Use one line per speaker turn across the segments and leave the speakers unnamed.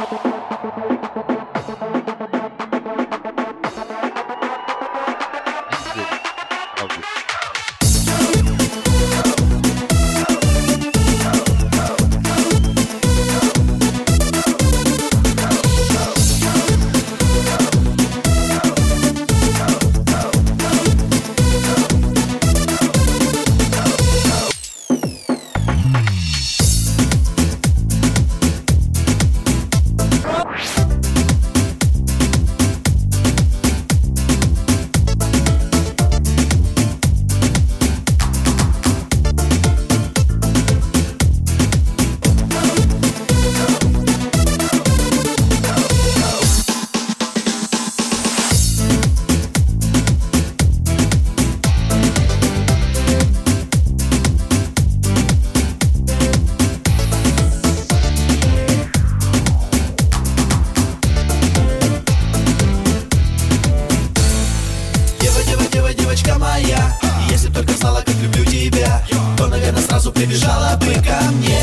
Девочка моя, если б только знала, как люблю тебя, то, наверное, сразу прибежала бы ко мне.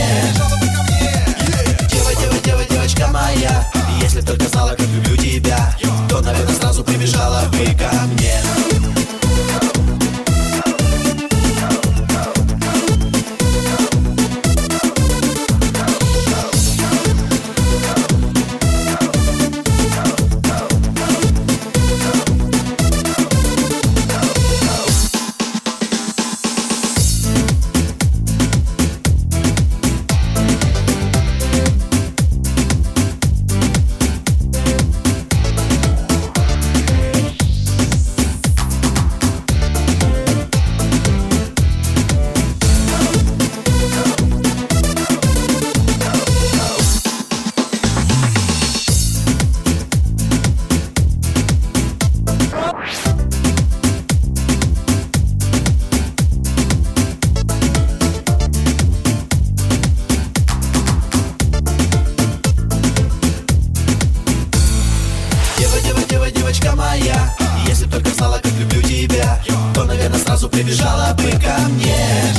Девочка моя, если б только знала, как люблю тебя, то, наверное, сразу прибежала бы ко мне. Девочка моя, если б только знала, как люблю тебя, то, наверное, сразу прибежала бы ко мне.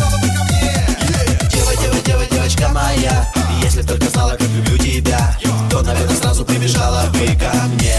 Девочка моя, если б только знала, как люблю тебя, то, наверное, сразу прибежала бы ко мне.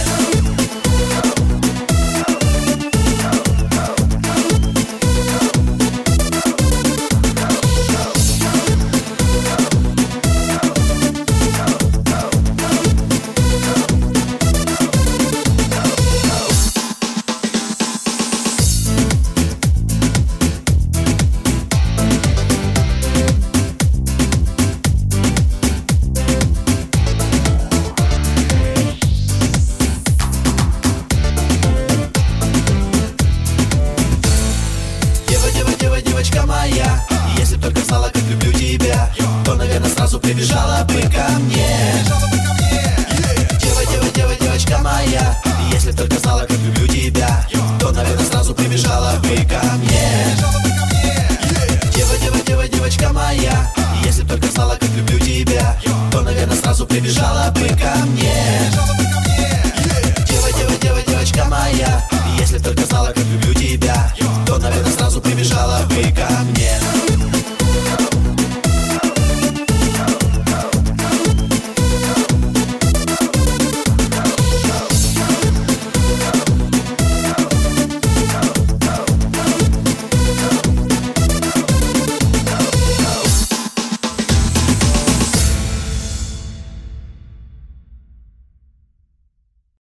Девочка моя, если б только знала, как люблю тебя, то, наверное, сразу прибежала бы ко мне. Девочка моя, если б только знала, как люблю тебя, то, наверное, сразу прибежала бы ко мне. Девочка моя, если б только знала, как люблю тебя, то, наверное, сразу прибежала бы